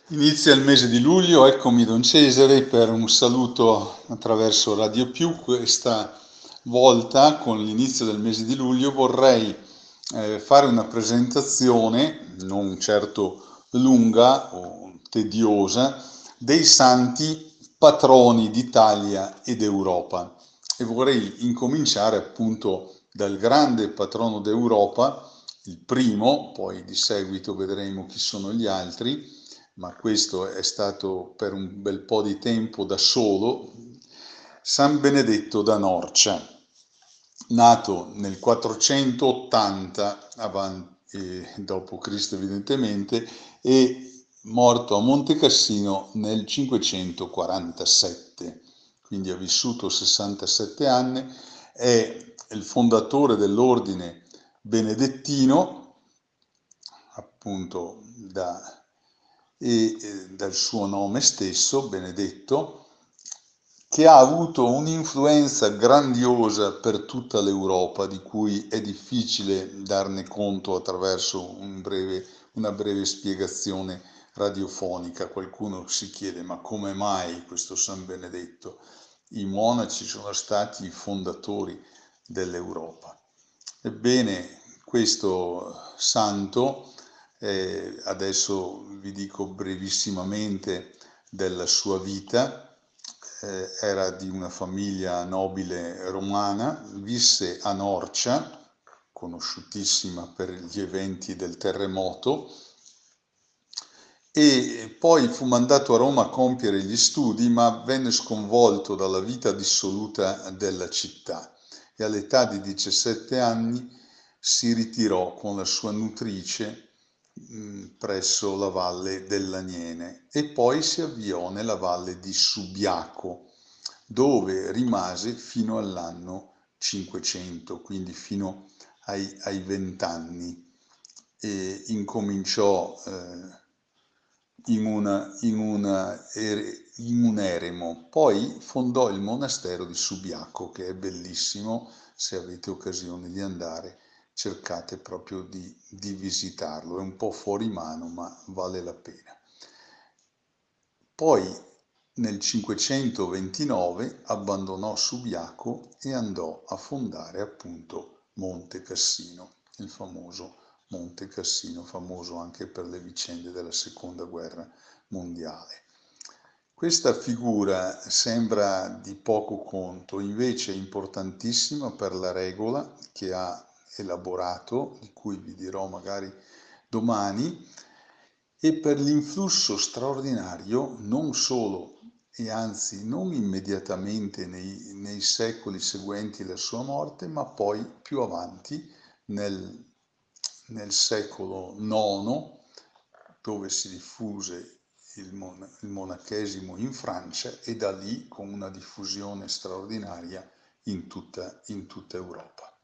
Inizia il mese di luglio, eccomi Don Cesare per un saluto attraverso Radio Più. Questa volta, con l'inizio del mese di luglio, vorrei fare una presentazione, non certo lunga o tediosa, dei santi patroni d'Italia ed Europa. E vorrei incominciare appunto dal grande patrono d'Europa, il primo, poi di seguito vedremo chi sono gli altri, ma questo è stato per un bel po' di tempo da solo, San Benedetto da Norcia, nato nel 480 dopo Cristo evidentemente, e morto a Monte Cassino nel 547, quindi ha vissuto 67 anni, è il fondatore dell'ordine benedettino, appunto dal suo nome stesso, Benedetto, che ha avuto un'influenza grandiosa per tutta l'Europa, di cui è difficile darne conto attraverso una breve spiegazione radiofonica. Qualcuno si chiede: ma come mai questo San Benedetto? I monaci sono stati i fondatori dell'Europa. Ebbene, questo santo, adesso vi dico brevissimamente della sua vita. Era di una famiglia nobile romana, visse a Norcia, conosciutissima per gli eventi del terremoto, e poi fu mandato a Roma a compiere gli studi, ma venne sconvolto dalla vita dissoluta della città e all'età di 17 anni si ritirò con la sua nutrice presso la valle dell'Aniene e poi si avviò nella valle di Subiaco, dove rimase fino all'anno 500, quindi fino ai 20 anni, e incominciò in un eremo. Poi fondò il monastero di Subiaco, che è bellissimo. Se avete occasione di andare, cercate proprio di visitarlo. È un po' fuori mano, ma vale la pena. Poi nel 529 abbandonò Subiaco e andò a fondare appunto Monte Cassino, il famoso Monte Cassino, famoso anche per le vicende della Seconda Guerra Mondiale. Questa figura sembra di poco conto, invece è importantissima per la regola che ha elaborato, di cui vi dirò magari domani, e per l'influsso straordinario non solo e anzi non immediatamente nei secoli seguenti la sua morte, ma poi più avanti nel secolo IX, dove si diffuse il monachesimo in Francia e da lì con una diffusione straordinaria in tutta Europa.